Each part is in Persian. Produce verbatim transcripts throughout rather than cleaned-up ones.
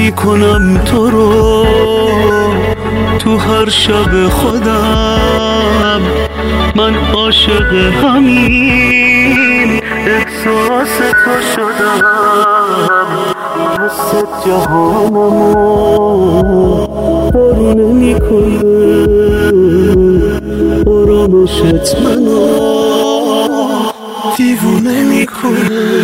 میکنم تو رو تو هر شب خودم، من عاشق همین احساس تو شدم. حست جهانمو بارونه میکنه، آرامشت منو دیوونه میکنه.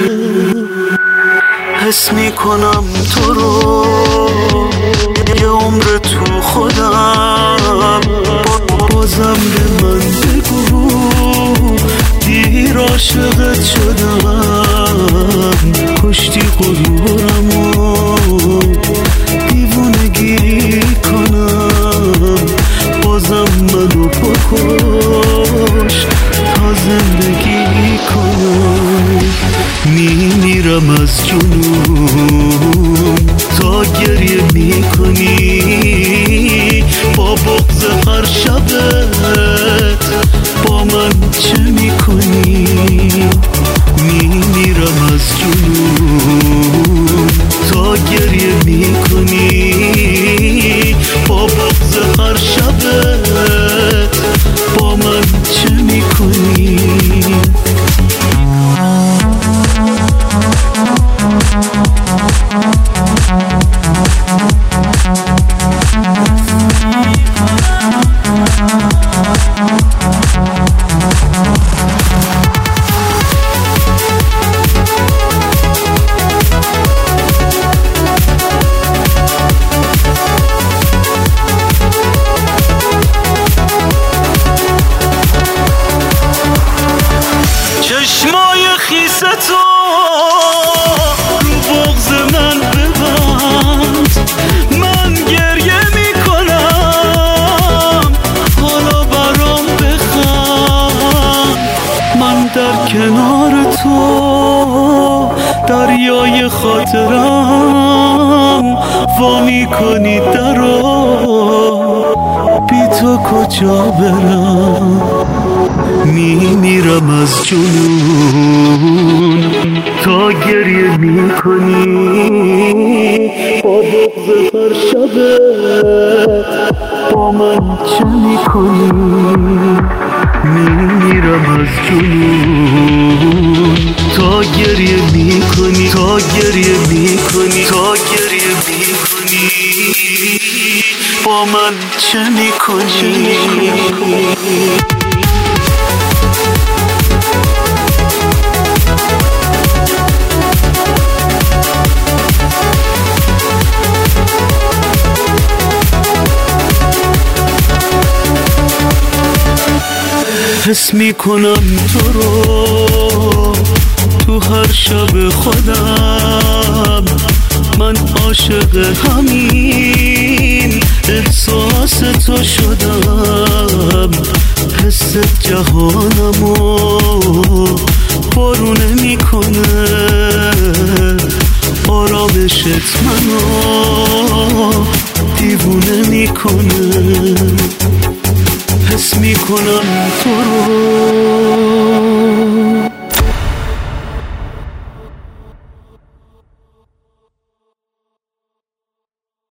حس میکنم تو رو یه عمر تو خودم، بازم به من بگو دیر عاشقت شدم. کشتی غرورمو دیوونگی کنم، بازم منو بکش تا زندگی کنم. میمیرم از جنون تا گریه میکنی، با بغض هر شبت با من چه میکنی؟ میمیرم از جنون تا گریه میکنی، با بغض هر شبت با من چه میکنی؟ چشمای خیس تو رو بغض من ببند، من گریه میکنم حالا برام بخند. من در کنار تو دریای خاطرم وا میکنی درو، بی تو کجا برم؟ میمیرم از جنون تا گریه میکنی، با بغض هر شبت با من چه میکنی؟ میمیرم از جنون تا گریه میکنی، تا گریه میکنی، تا گریه میکنی، با من چه میکنی؟ حس میکنم تو رو تو هر شب خودم، من عاشق همین احساس تو شدم. حس جهانمو بارونه میکنه، آرامشت منو دیوونه میکنه.